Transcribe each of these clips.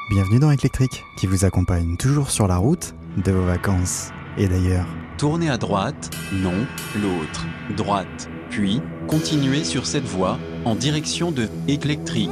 Bienvenue dans Éclectrique, qui vous accompagne toujours sur la route de vos vacances et d'ailleurs. Tournez à droite, non, l'autre, droite, puis continuez sur cette voie en direction de Éclectrique.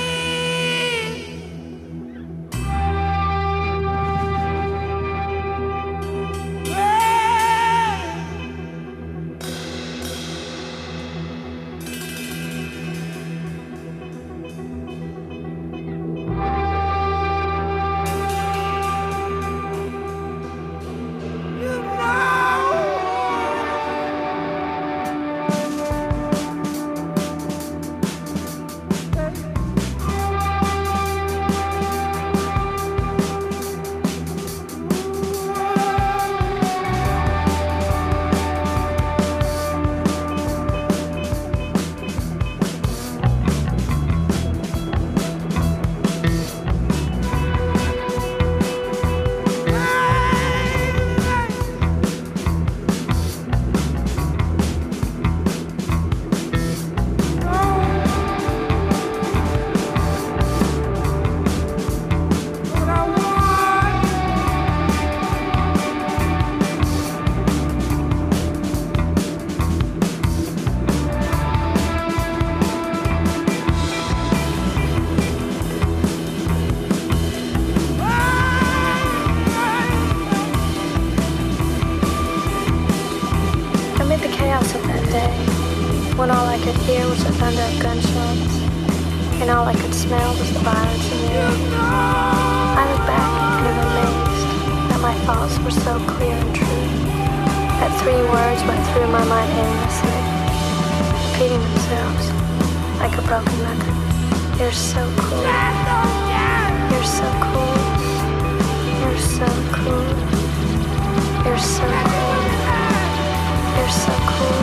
When all I could hear was the thunder of gunshots, and all I could smell was the violence in the air. I look back and am amazed that my thoughts were so clear and true, that 3 words went through my mind aimlessly, repeating themselves like a broken record. You're so cool. You're so cool. You're so cool. You're so cool. You're so cool.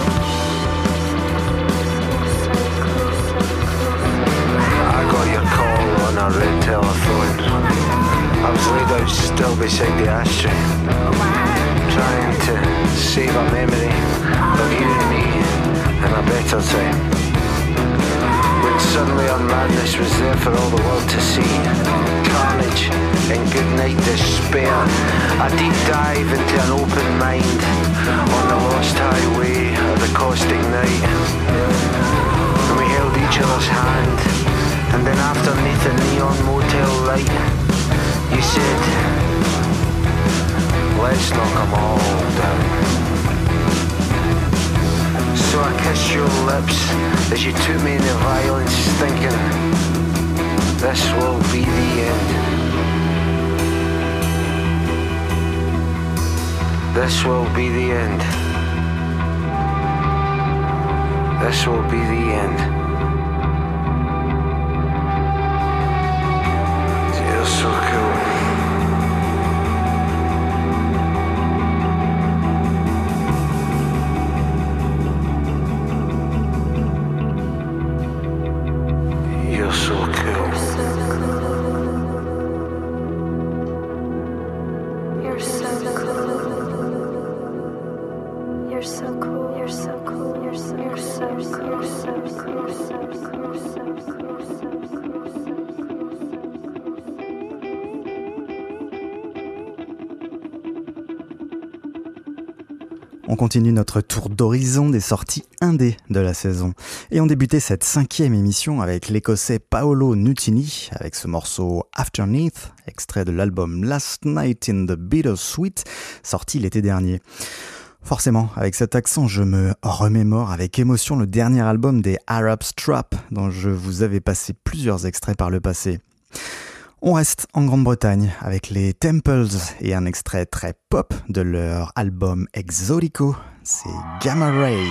I got your call on a red telephone. I was laid out still beside the ashtray, trying to save a memory of you and me in a better time. When suddenly our madness was there for all the world to see. Carnage and goodnight despair. A deep dive into an open mind on the lost highway of the caustic night. And we held each other's hand. And then underneath a neon motel light, you said, let's knock them all down. So I kissed your lips as you took me in the violence, thinking, this will be the end. This will be the end. This will be the end. So cool. You're so cool. You're so cool. You're so cool. You're so cool. You're so cool. You're so cool. You're so cool. On continue notre tour d'horizon des sorties indé de la saison. Et on débutait cette 5e émission avec l'écossais Paolo Nutini, avec ce morceau Afterneath, extrait de l'album Last Night in the Bittersweet, sorti l'été dernier. Forcément, avec cet accent, je me remémore avec émotion le dernier album des Arab Strap, dont je vous avais passé plusieurs extraits par le passé. On reste en Grande-Bretagne avec les Temples et un extrait très pop de leur album Exotico, c'est Gamma Rays.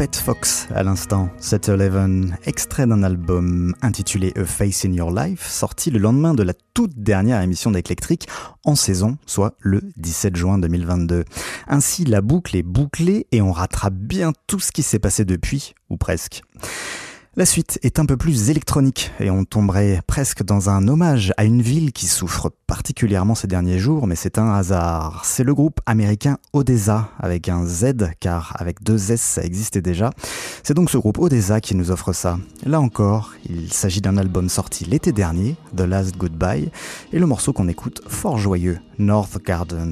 Rhett Fox à l'instant, 7-11, extrait d'un album intitulé A Face in Your Life, sorti le lendemain de la toute dernière émission d'Eclectric en saison, soit le 17 juin 2022. Ainsi, la boucle est bouclée et on rattrape bien tout ce qui s'est passé depuis, ou presque. La suite est un peu plus électronique et on tomberait presque dans un hommage à une ville qui souffre particulièrement ces derniers jours, mais c'est un hasard. C'est le groupe américain ODESZA avec un Z, car avec 2 S ça existait déjà. C'est donc ce groupe ODESZA qui nous offre ça. Là encore, il s'agit d'un album sorti l'été dernier, The Last Goodbye, et le morceau qu'on écoute, fort joyeux, North Garden.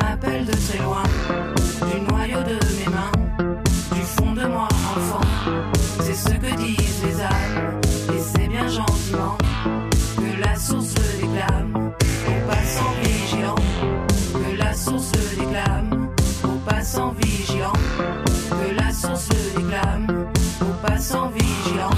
m'appelle de très loin, du noyau de mes mains, du fond de moi enfant. C'est ce que disent les âmes, et c'est bien gentiment que la source le déclame, au passant vigilant. Que la source le déclame, au passant vigilant. Que la source le déclame, au passant vigilant.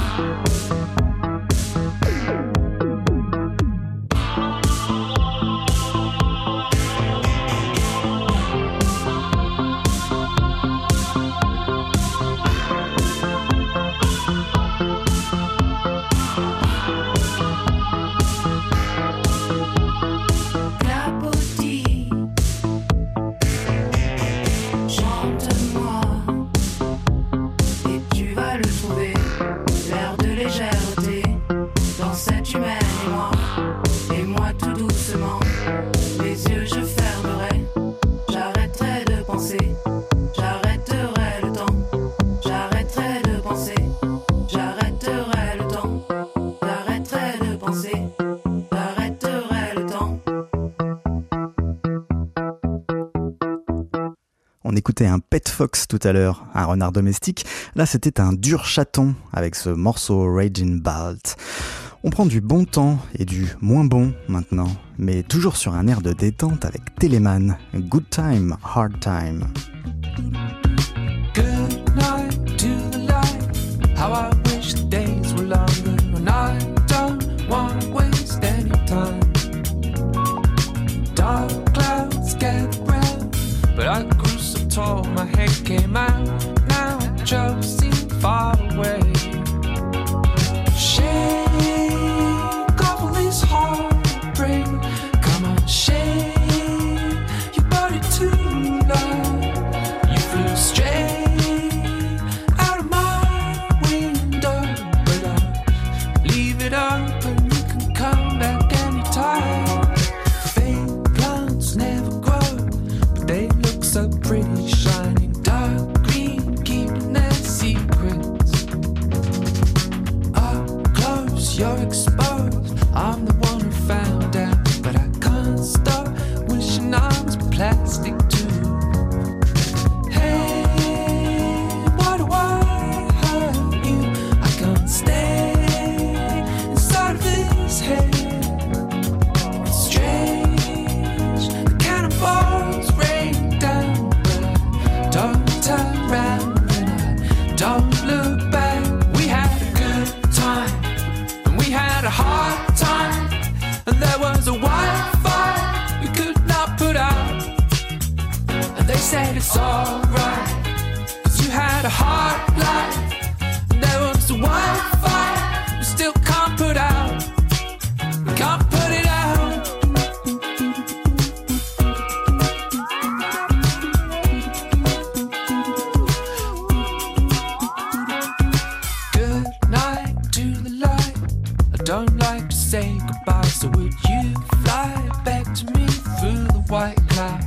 On écoutait un pet fox tout à l'heure, un renard domestique. Là, c'était un dur chaton avec ce morceau Raging Balt. On prend du bon temps et du moins bon maintenant, mais toujours sur un air de détente avec Telemann. Good time, hard time. Good night to the light. How I wish the days were longer, and I don't want to waste any time. Dark clouds get round, but I grew so tall, my head came out. Now I just seem far away. Shake off all this heartbreak. Come on, shake your body tonight. You flew straight out of my window, but I leave it open. You can come back anytime. Fake plants never grow, but they look so pretty, shining dark green, keeping their secrets. Up close, you're exposed. I'm the one who found out, but I can't stop wishing I was plastic too. Hey, why do I hurt you? I can't stay inside of this head. It's strange, the cannonballs rain down, but I don't turn round and I don't look back. We had a good time, and we had a hard time, and there was a wildfire we could not put out. And they said it's alright, 'cause you had a hard life, and there was a wildfire we still can't put out. We can't put it out. Good night to the light. I don't like to say goodbye, so would you fly back to me through the white clouds?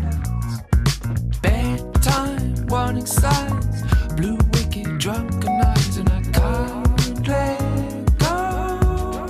Bedtime warning signs, blue wicked drunken nights, and I can't let go.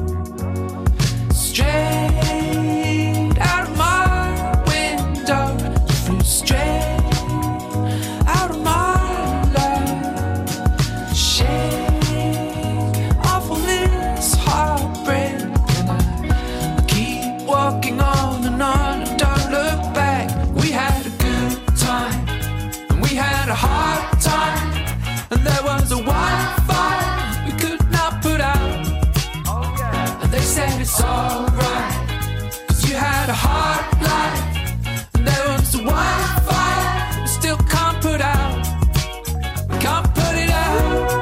Straight out of my window, you flew straight out of my life. Shake off all this heartbreak, and I keep walking on and don't look back. We had a good time, and we had a hard time, and there was a wildfire we could not put out. And they said it's alright, 'cause you had a hard life, and there was a wildfire we still can't put out. We can't put it out.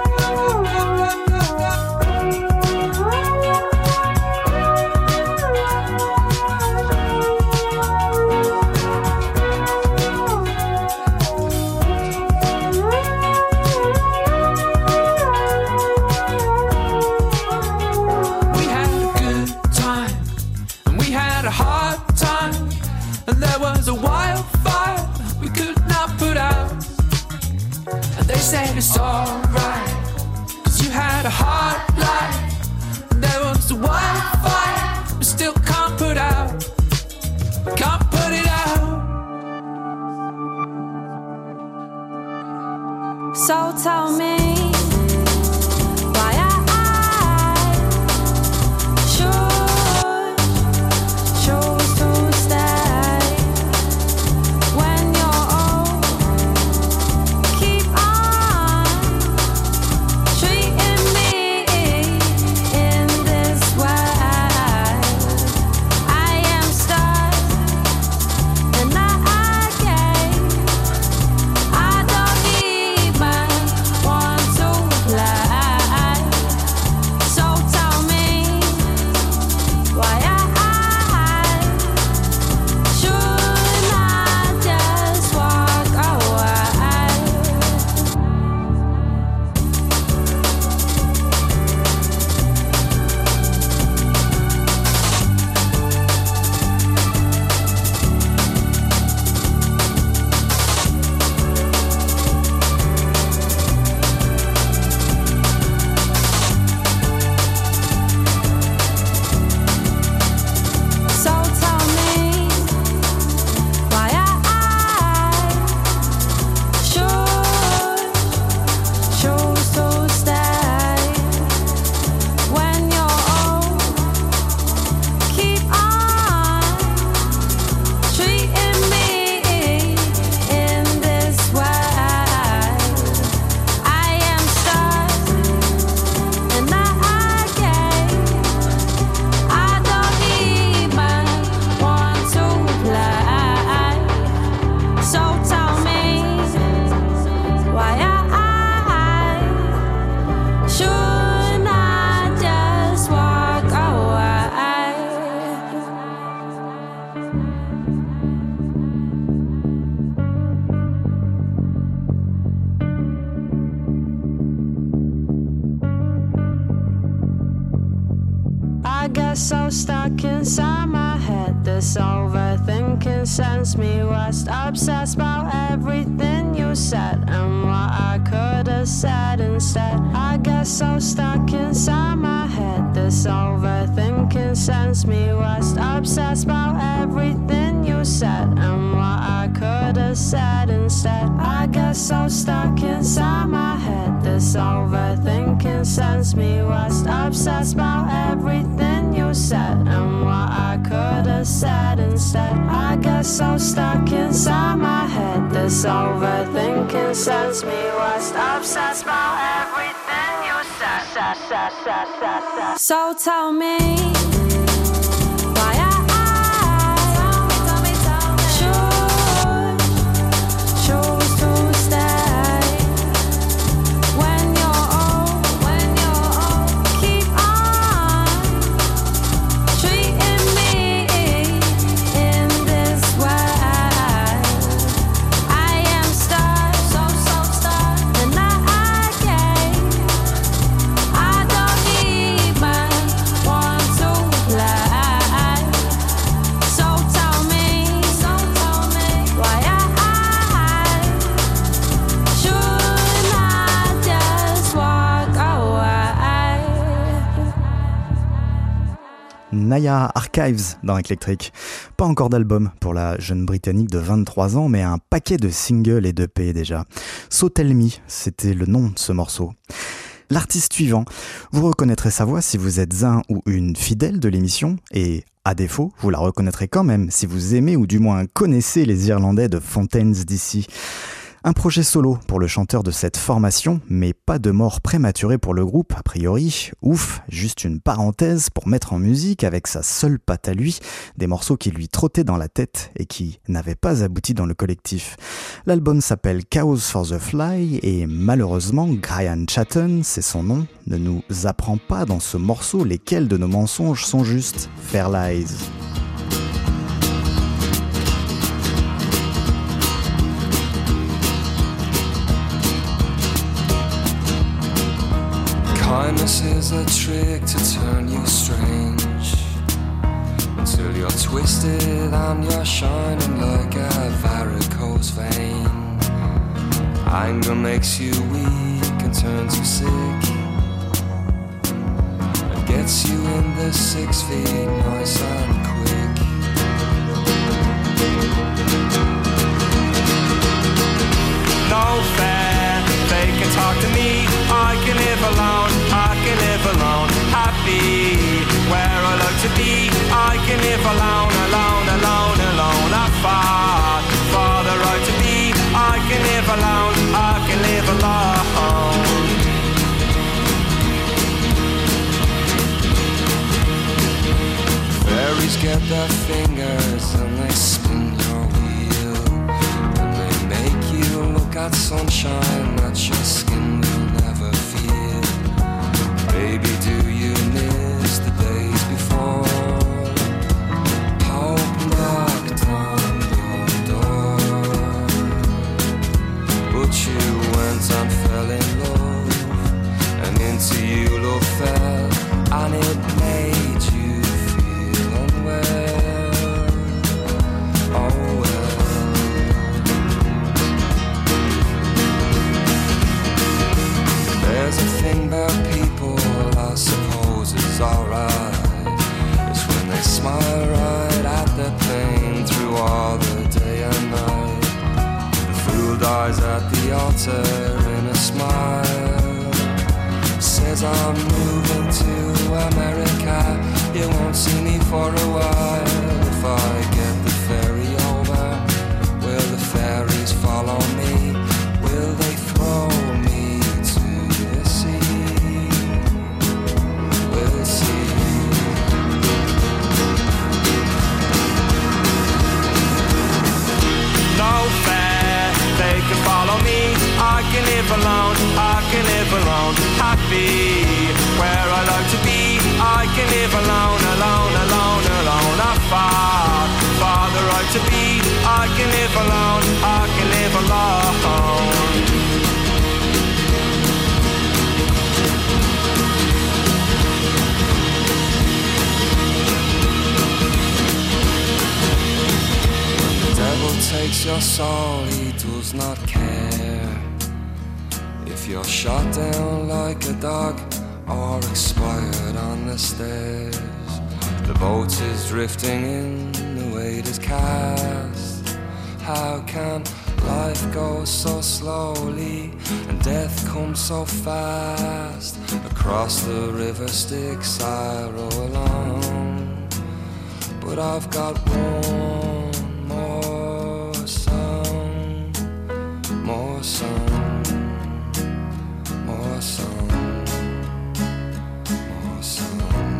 We had a good time, and we had a hard time, and there was a wildfire we could not put out. And they said it's alright, 'cause you had a hard life, and there was a wildfire we still can't put out. Can't put it out. So tell me why I should choose to stay when you're old. Keep on treating me in this way. I am stuck and I gave. I don't even want to play. So tell me why I should not just walk away. So tell me why I should choose to stay when you're old. Keep on treating me in this way. I am stuck and I gave. I don't even want to play. So tell me why I should not just walk away. I get so stuck inside my head. This overthinking sends me west. Obsessed about everything you said and what I could have said instead. I get so stuck inside my head. This overthinking sends me west. Obsessed about everything you said and what I could have said instead. I get so stuck inside my head. This overthinking sends me west. Obsessed about everything you said and what I could have said instead. I get so stuck inside my head. This overthinking sends me west. Obsessed about everything you said. So tell me why I should choose to stay when you're old. Keep on treating me in this way. I am stuck, so stuck, and I gave. I don't even want to play. So tell me why I should not just walk away. Naya Archives dans Eclectric. Pas encore d'album pour la jeune Britannique de 23 ans, mais un paquet de singles et d'EP déjà. So Tell Me, c'était le nom de ce morceau. L'artiste suivant, vous reconnaîtrez sa voix si vous êtes un ou une fidèle de l'émission, et à défaut, vous la reconnaîtrez quand même si vous aimez ou du moins connaissez les Irlandais de Fontaines DC. Un projet solo pour le chanteur de cette formation, mais pas de mort prématurée pour le groupe, a priori. Ouf, juste une parenthèse pour mettre en musique avec sa seule patte à lui, des morceaux qui lui trottaient dans la tête et qui n'avaient pas abouti dans le collectif. L'album s'appelle Chaos for the Fly et malheureusement, Brian Chatton, c'est son nom, ne nous apprend pas dans ce morceau lesquels de nos mensonges sont justes. Fair Lies. Kindness is a trick to turn you strange, until you're twisted and you're shining like a varicose vein. Anger makes you weak and turns you sick, and gets you in the 6 feet nice and quick. No fair, fake live alone, alone, alone, alone. I fought for the right to be. I can live alone, I can live alone. Fairies get their fingers and they spin your wheel, and they make you look at sunshine that your skin will never feel. Baby, do you miss the days before hope knocked on your door? But you went and fell in love, and into you love fell, and it made you feel unwell. Oh well. There's a thing about people I suppose is alright. It's when they smile right at their pain through all the day and night. The fool dies at the altar in a smile. Says I'm moving to America, you won't see me for a while. If I get the ferry over, will the fairies follow me? Will they throw me to the sea? We'll see. No fair, they can follow me. I can live alone, I can live alone. Happy where I like to be. I can live alone, alone, alone, alone. I fought for the right to be. I can live alone, I can live alone. The devil takes your soul, he does not care if you're shot down like a dog or expired on the stairs. The boat is drifting in, the weight is cast. How can life go so slowly and death come so fast? Across the river Styx I row along, but I've got one more song, more song, more song, more song.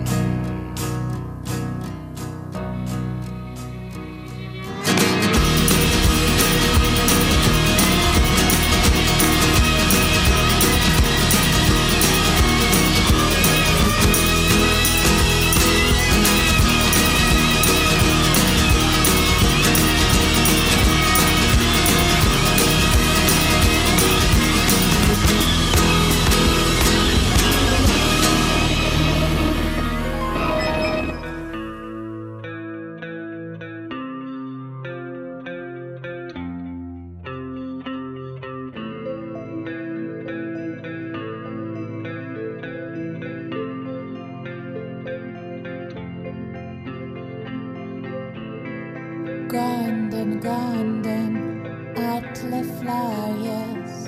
Gånden alle flyest.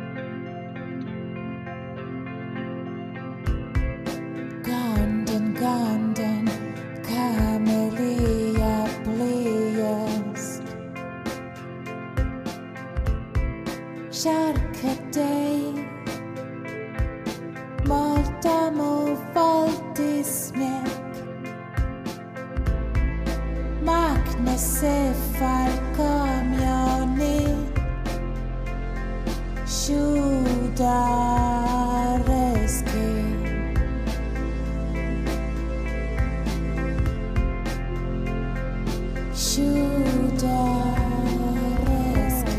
Gånden, Camelia bliest. Kärkedej, Maltamo valtismek. Magnesifer kamjoni, Shudareski. Shudareski.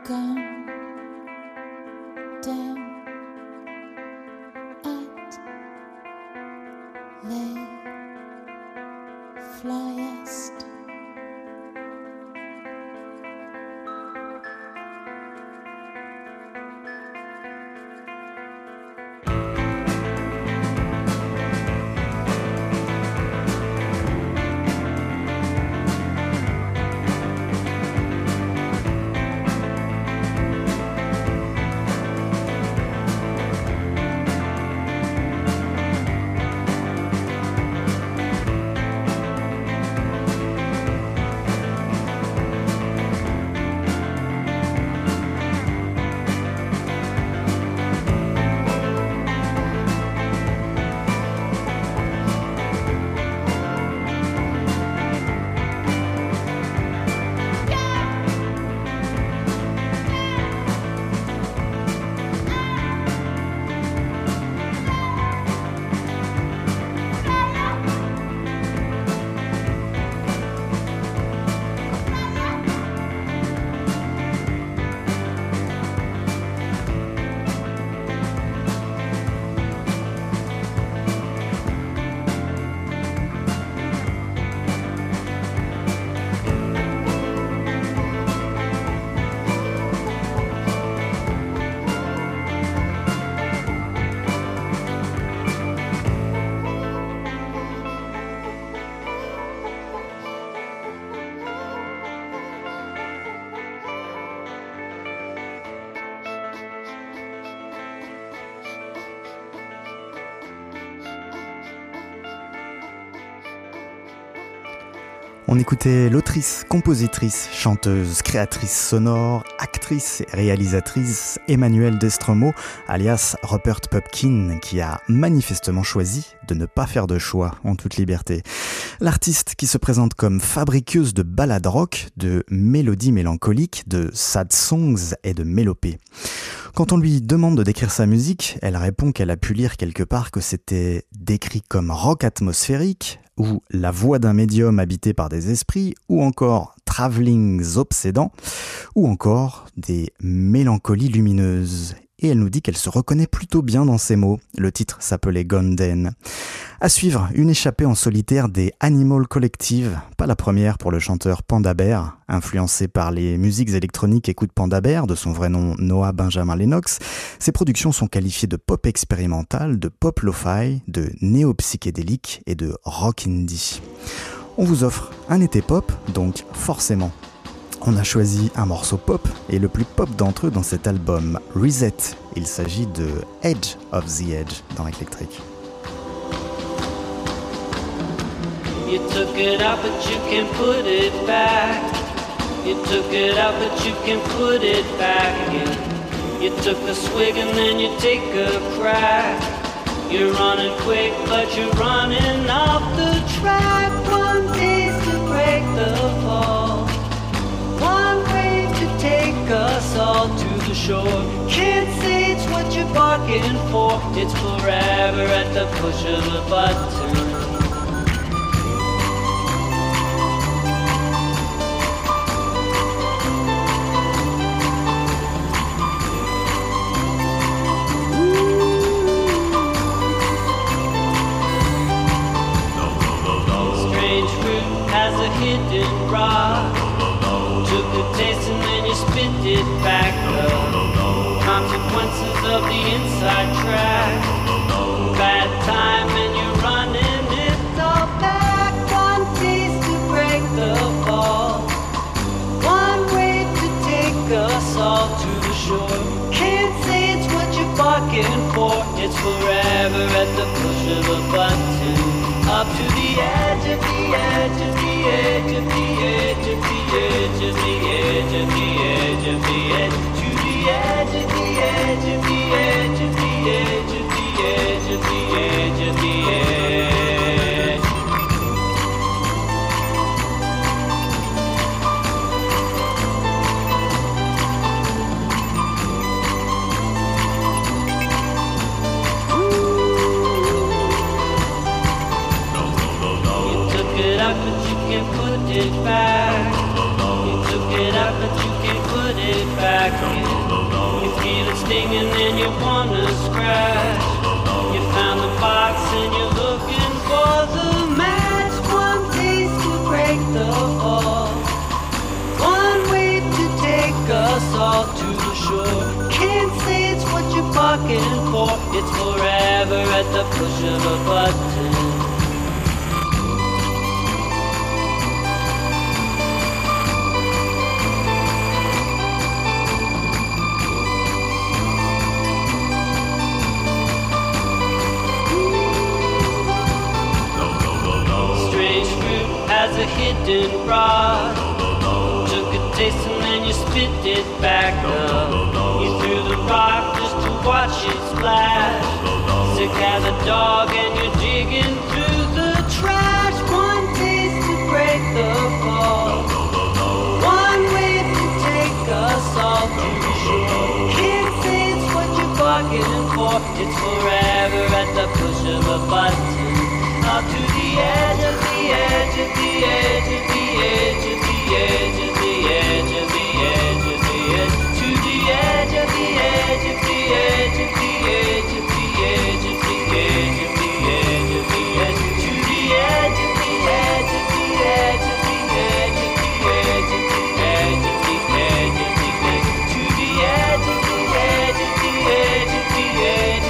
gun down at Les Flyest. On écoutait l'autrice, compositrice, chanteuse, créatrice sonore, actrice et réalisatrice Emmanuelle Destremaux, alias Rupert Pupkin, qui a manifestement choisi de ne pas faire de choix en toute liberté. L'artiste qui se présente comme fabriqueuse de ballades rock, de mélodies mélancoliques, de sad songs et de mélopées. Quand on lui demande de décrire sa musique, elle répond qu'elle a pu lire quelque part que c'était décrit comme rock atmosphérique, ou la voix d'un médium habité par des esprits, ou encore travelings obsédants, ou encore des mélancolies lumineuses. Et elle nous dit qu'elle se reconnaît plutôt bien dans ces mots. Le titre s'appelait Gonden. À suivre, une échappée en solitaire des Animal Collective, pas la première pour le chanteur Panda Bear, influencé par les musiques électroniques Écoute Panda Bear, de son vrai nom Noah Benjamin Lennox. Ses productions sont qualifiées de pop expérimental, de pop lo-fi, de néo-psychédélique et de rock indie. On vous offre un été pop, donc forcément on a choisi un morceau pop, et le plus pop d'entre eux dans cet album, Reset. Il s'agit de Edge of the Edge dans Electric. You took it out but you can put it back. You took it out but you can put it back again. You took a swig and then you take a crack. You're running quick but you're running off the track. One taste to break the fall. One way to take us all to the shore. Can't say it's what you're barking for. It's forever at the push of a button. Strange fruit has a hidden rock. Took a taste and then you spit it back up. Consequences of the inside track. Bad time and you're running it all back. One taste to break the fall. One way to take us all to the shore. Can't say it's what you're barking for. It's forever at the push of a button. Up to the edge of the edge of the edge of the edge of the edge of the edge of the edge of the edge to the edge of the edge of the edge of the edge of the edge of the edge of the edge. But you can put it back. You took it out, but you can put it back. You feel it stinging and you wanna scratch. You found the box and you're looking for the match. One taste to break the fall. One way to take us all to the shore. Can't say it's what you're bargaining for. It's forever at the push of a button. Has a hidden rod. Took a taste and then you spit it back up. You threw the rock just to watch it splash. Sick as a dog and you're digging through the trash. One taste to break the fall. One way to take us all to shore. Can't say it's what you're bargaining for. It's forever at the push of a button. Out to the edge of the edge of the edge of the edge of the edge of the edge of the edge of the edge to the edge of the edge of the edge of the edge of the edge of the edge of the edge of the edge to the edge of the edge of the edge of the edge of the edge of the edge of the edge of the edge to the edge of the edge of the edge of the edge of the edge of the edge of the edge.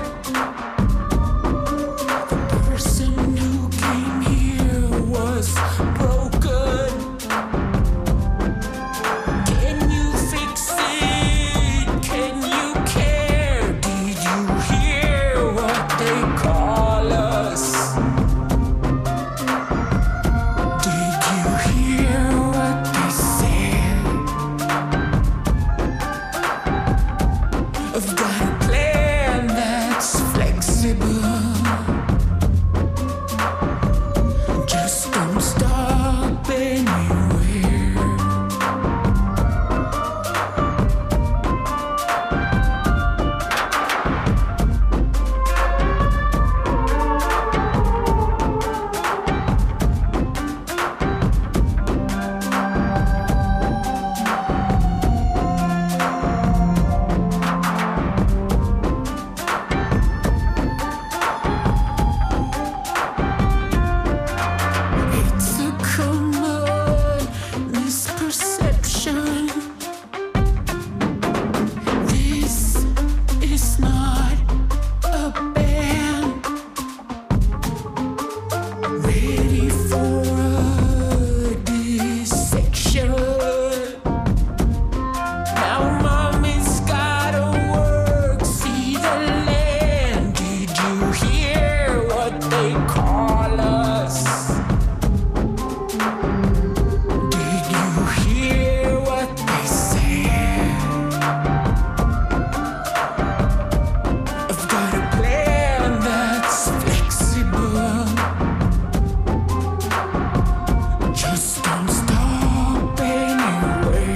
Was they call us. Did you hear what they said? I've got a plan that's flexible. Just don't stop anywhere.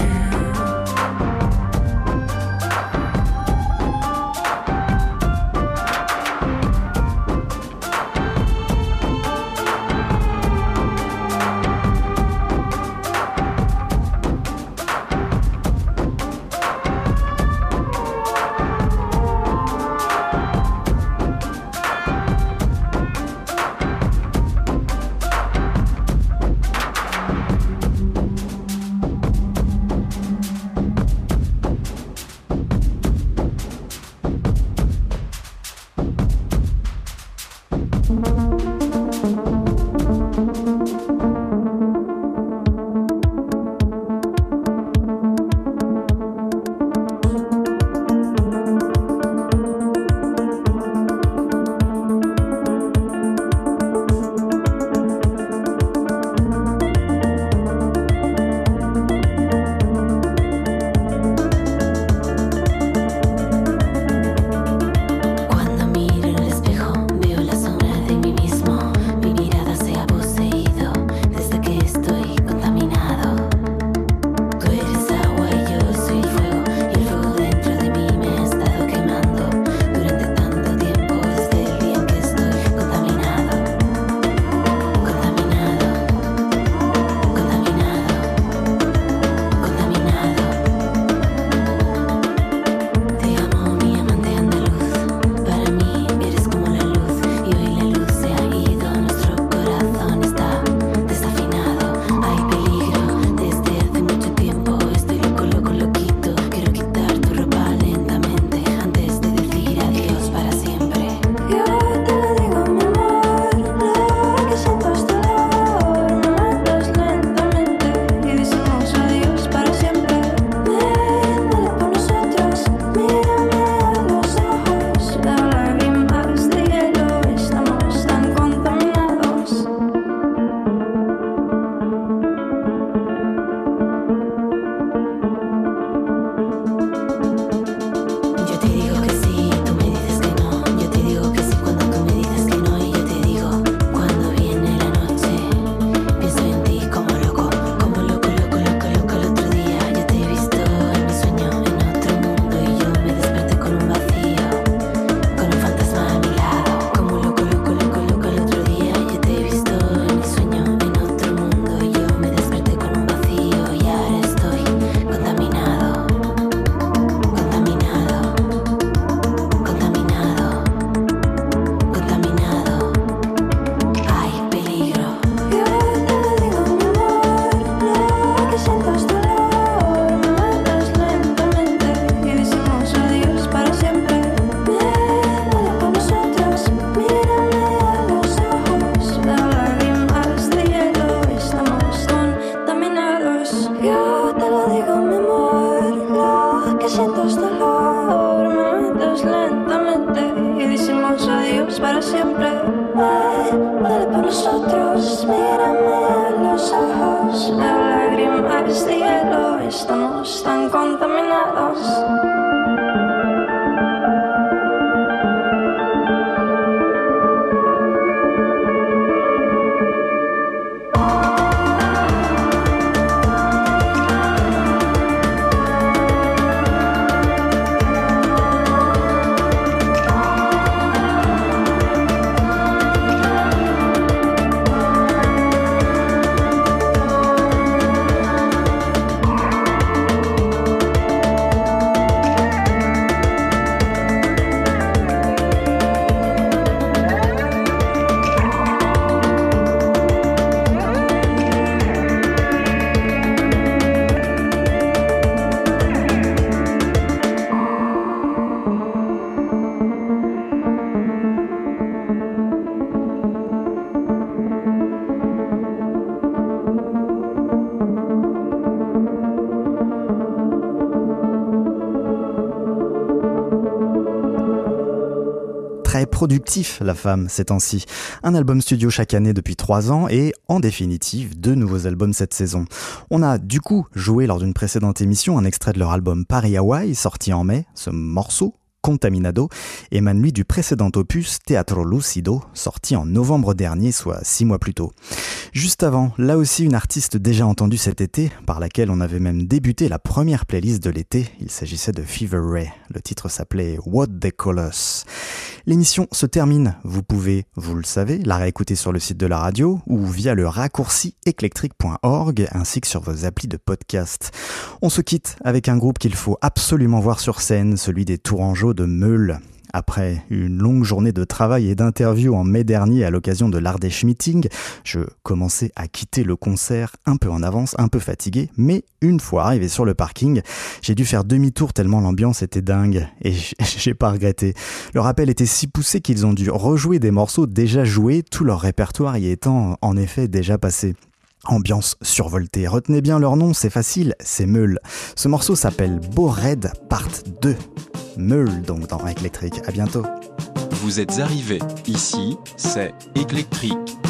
productif, la femme, ces temps-ci. Un album studio chaque année depuis 3 ans et, en définitive, 2 nouveaux albums cette saison. On a du coup joué lors d'une précédente émission un extrait de leur album Paris Hawaii, sorti en mai. Ce morceau, Contaminado, émane lui du précédent opus Teatro Lucido, sorti en novembre dernier, soit 6 mois plus tôt. Juste avant, là aussi une artiste déjà entendue cet été, par laquelle on avait même débuté la première playlist de l'été. Il s'agissait de Fever Ray. Le titre s'appelait What They Call Us. L'émission se termine. Vous pouvez, vous le savez, la réécouter sur le site de la radio ou via le raccourci eclectric.org ainsi que sur vos applis de podcast. On se quitte avec un groupe qu'il faut absolument voir sur scène, celui des Tourangeaux de Meule. Après une longue journée de travail et d'interviews en mai dernier à l'occasion de l'Ardèche Meeting, je commençais à quitter le concert un peu en avance, un peu fatigué, mais une fois arrivé sur le parking, j'ai dû faire demi-tour tellement l'ambiance était dingue et j'ai pas regretté. Leur appel était si poussé qu'ils ont dû rejouer des morceaux déjà joués, tout leur répertoire y étant en effet déjà passé. Ambiance survoltée. Retenez bien leur nom, c'est facile, c'est Meule. Ce morceau s'appelle Beau Raid Part 2. Meule donc dans Éclectrique. À bientôt. Vous êtes arrivés. Ici, c'est Éclectrique.